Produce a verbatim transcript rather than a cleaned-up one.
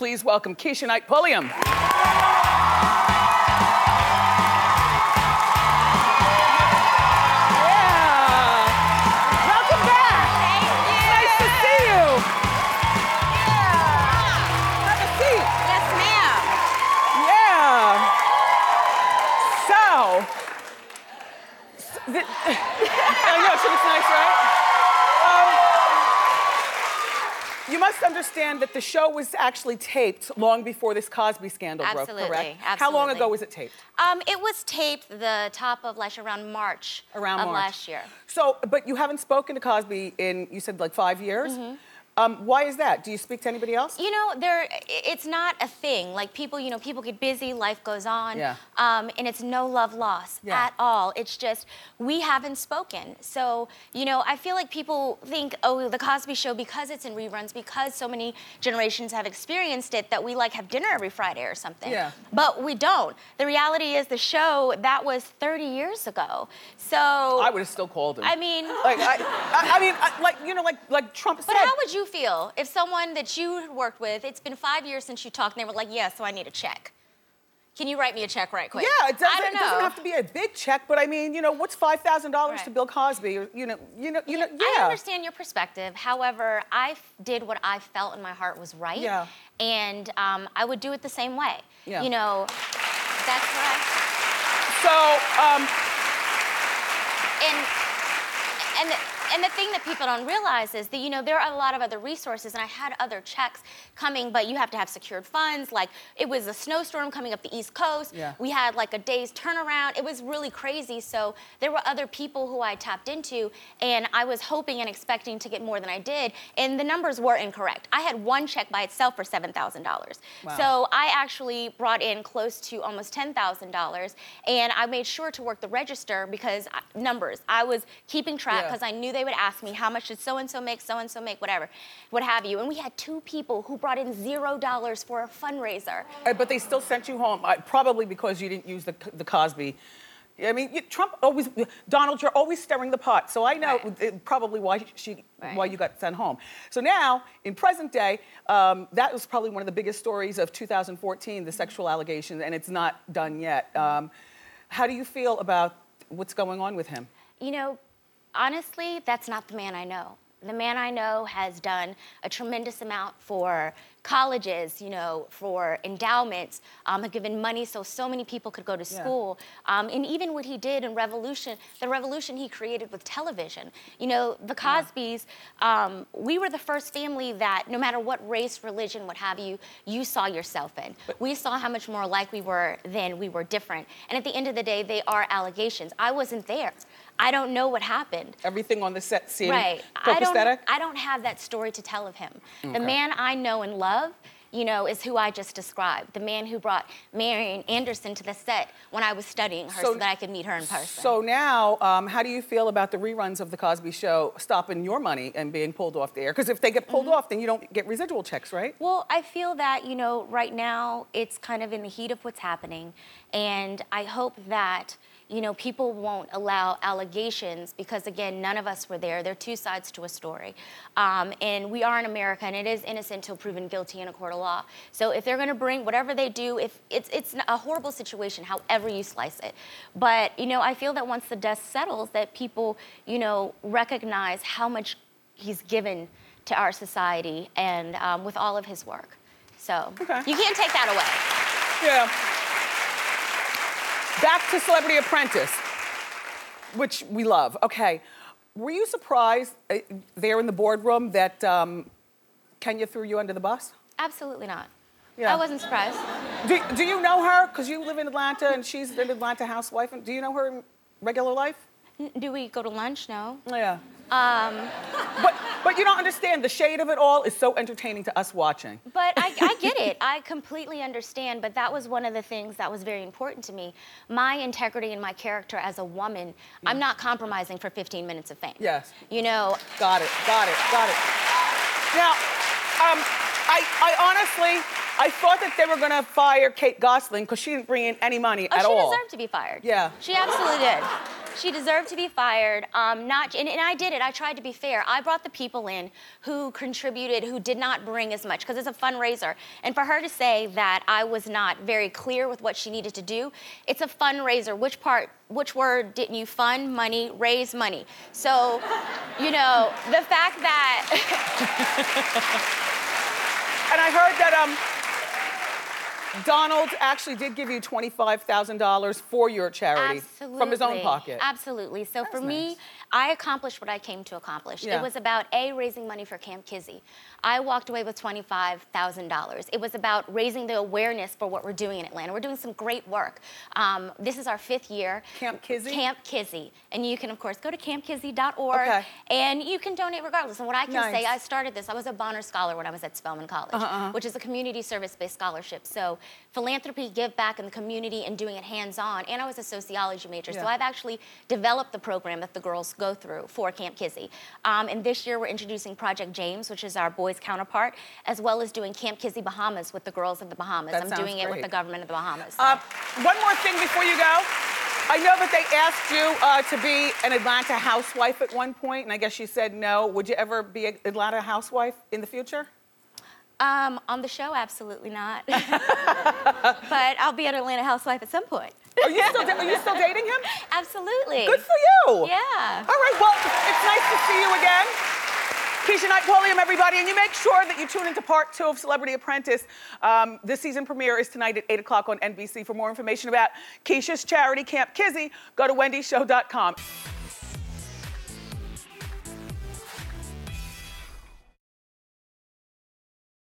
Please welcome Keshia Knight Pulliam. I know, she looks nice, right? Um, you must understand that the show was actually taped long before this Cosby scandal absolutely, broke, correct? Absolutely. How long ago was it taped? Um, it was taped the top of last year, around March around of March. last year. So, but you haven't spoken to Cosby in, you said like five years? Mm-hmm. Um, why is that? Do you speak to anybody else? You know, there, it's not a thing. Like people, you know, people get busy, life goes on. Yeah. Um, and it's no love lost yeah. at all. It's just, we haven't spoken. So, you know, I feel like people think, oh, the Cosby Show, because it's in reruns, because so many generations have experienced it, that we like have dinner every Friday or something. Yeah. But we don't. The reality is the show, that was thirty years ago. So. I would have still called him. I mean. Like, I, I, I mean, I, like, you know, like, like Trump said. But how would you feel if someone that you worked with, it's been five years since you talked, and they were like, yeah, so I need a check. Can you write me a check right quick? Yeah, it doesn't, I don't it know. doesn't have to be a big check, but I mean, you know, what's five thousand dollars right. to Bill Cosby? Or, you know, you know, you know, yeah. I understand your perspective. However, I f- did what I felt in my heart was right. Yeah. And um, I would do it the same way. Yeah. You know, that's what I... So, um... And, and, the, and the thing that people don't realize is that, you know, there are a lot of other resources, and I had other checks coming, but you have to have secured funds. Like, it was a snowstorm coming up the East Coast. Yeah. We had, like, a day's turnaround. It was really crazy, so there were other people who I tapped into, and I was hoping and expecting to get more than I did, and the numbers were incorrect. I had one check by itself for seven thousand dollars. Wow. So I actually brought in close to almost ten thousand dollars, and I made sure to work the register because I, numbers. I was keeping track because yeah. I knew they would ask me how much did so-and-so make, so-and-so make, whatever, what have you. And we had two people who brought in zero dollars for a fundraiser. Uh, but they still sent you home, uh, probably because you didn't use the, the Cosby. I mean, you, Trump always, Donald, you're always stirring the pot. So I know right. it, probably why she, right. why you got sent home. So now, in present day, um, that was probably one of the biggest stories of two thousand fourteen, the sexual allegations, and it's not done yet. Um, how do you feel about what's going on with him? You know, honestly, that's not the man I know. The man I know has done a tremendous amount for colleges, you know, for endowments, um, have given money so so many people could go to school. Yeah. Um, and even what he did in Revolution, the revolution he created with television. You know, the Cosbys, um, we were the first family that no matter what race, religion, what have you, you saw yourself in. But we saw how much more alike we were then, we were different. And at the end of the day, they are allegations. I wasn't there. I don't know what happened. Everything on the set seemed right. I don't, copacetic? I don't have that story to tell of him. Okay. The man I know and love, you know, is who I just described. The man who brought Marian Anderson to the set when I was studying her so, so that I could meet her in person. So now, um, how do you feel about the reruns of The Cosby Show stopping your money and being pulled off the air? Because if they get pulled mm-hmm. off, then you don't get residual checks, right? Well, I feel that, you know, right now it's kind of in the heat of what's happening. And I hope that, you know, people won't allow allegations because, again, none of us were there. There are two sides to a story. Um, and we are in America, and it is innocent until proven guilty in a court of law. So if they're going to bring whatever they do, if it's, it's a horrible situation, however you slice it. But, you know, I feel that once the dust settles, that people, you know, recognize how much he's given to our society and um, with all of his work. So okay. you can't take that away. Yeah. Back to Celebrity Apprentice, which we love. Okay, were you surprised uh, there in the boardroom that um, Kenya threw you under the bus? Absolutely not. Yeah. I wasn't surprised. Do, do you know her? Because you live in Atlanta and she's an Atlanta housewife. Do you know her in regular life? N- do we go to lunch? No. Yeah. Um, but, but you don't understand, the shade of it all is so entertaining to us watching. But I, I get it. I completely understand, but that was one of the things that was very important to me. My integrity and my character as a woman, mm. I'm not compromising for fifteen minutes of fame. Yes. You know. Got it, got it, got it. Now, um, I, I honestly, I thought that they were gonna fire Kate Gosselin because she didn't bring in any money oh, at all. She deserved to be fired. Yeah. She absolutely did. She deserved to be fired. Um, not, and, and I did it. I tried to be fair. I brought the people in who contributed, who did not bring as much, because it's a fundraiser. And for her to say that I was not very clear with what she needed to do, it's a fundraiser. Which part, which word didn't you fund? Money, raise money. So, you know, the fact that... And I heard that um, Donald actually did give you twenty-five thousand dollars for your charity. Absolutely. From his own pocket. Absolutely. So That's for nice. me, I accomplished what I came to accomplish. Yeah. It was about, A, raising money for Camp Kizzy. I walked away with twenty-five thousand dollars. It was about raising the awareness for what we're doing in Atlanta. We're doing some great work. Um, this is our fifth year. Camp Kizzy? Camp Kizzy. And you can, of course, go to camp kizzy dot org, Okay. and you can donate regardless. And what I can Nice. say, I started this. I was a Bonner Scholar when I was at Spelman College, Uh-huh, uh-huh. which is a community service-based scholarship. So philanthropy, give back in the community, and doing it hands-on. And I was a sociology major, so Yeah. I've actually developed the program that the girls go through for Camp Kizzy. Um, and this year we're introducing Project James, which is our boys' counterpart, as well as doing Camp Kizzy Bahamas with the girls of the Bahamas. That I'm sounds doing it with great. the government of the Bahamas. Uh, one more thing before you go. I know that they asked you uh, to be an Atlanta housewife at one point, and I guess you said no. Would you ever be an Atlanta housewife in the future? Um, on the show, absolutely not. But I'll be an Atlanta housewife at some point. Are you still, da- are you still dating him? Absolutely. Good for you. Yeah. All right, well, it's nice to see you again. Keisha Knight Pulliam, everybody, and you make sure that you tune into part two of Celebrity Apprentice. Um, the season premiere is tonight at eight o'clock on N B C. For more information about Keisha's charity, Camp Kizzy, go to wendy show dot com.